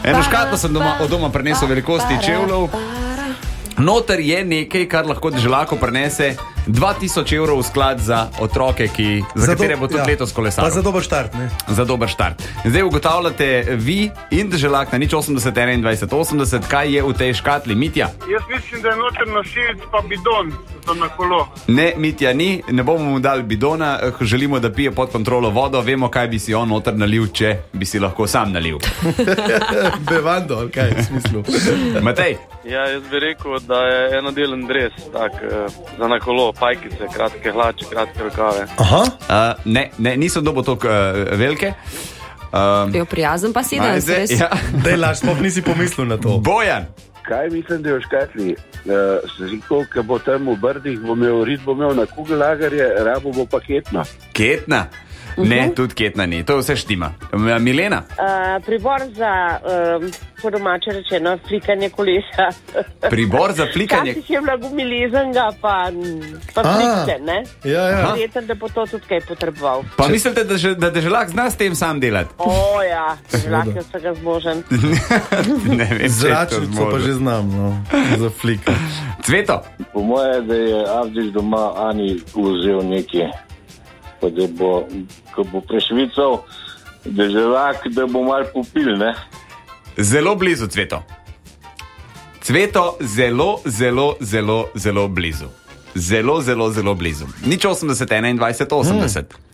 Eno škatlo sem od doma prinesel velikosti čevljev. Noter je nekaj, kar lahko deželako prinese 2000 evrov v sklad za otroke, za katere bo tudi letos kolesaril. Pa za dober štart, ne? Za dober štart. Zdaj ugotavljate vi in deželak na 080 21 80, kaj je v tej škatli. Mitja? Jaz mislim, da je noter nosilec pa bidon za na kolo. Ne, Mitja ni, ne bomo mu dali bidona, želimo, da pije pod kontrolo vodo, vemo, kaj bi si on noter nalil, če bi si lahko sam nalil. Bevando, ali kaj v smislu? Matej? Ja, jaz bi rekel, da je enodelen dres, tak, za na kolo, pajkice, kratke hlače, kratke rokave. Aha. Ne, niso dobo toliko velike. Jo prijazen pa si danes, res. Ja. Dej, laž, sploh nisi pomislil na to. Bojan? Kaj mislim, da je v škatli? Ziko, ko bo tam v Brdih, bo imel na kugelagarje, rabo bo pa ketna. Ketna? Ne, tudi ketna ni, to vse štima. Milena? Pribor za, po domače rečeno, flikanje kolesa. Pribor za flikanje? Včasih je bila gumilezanga, pa flikte, ne? Ja. Verjetno, da bo to tudi kaj potreboval. Pa mislite, da deželak zna s tem sam delati? O ja, deželak je vsega zmožen. Ne vem, zračnico pa že znam, no, za flika. Cveto? Po moje, da je Avdić doma Ani vzel nekaj. Pa da bo, ko bo prešvical deželak, da bo mal popil, ne? Zelo blizu, Cveto. Cveto, zelo blizu. Zelo blizu. 080 21 80.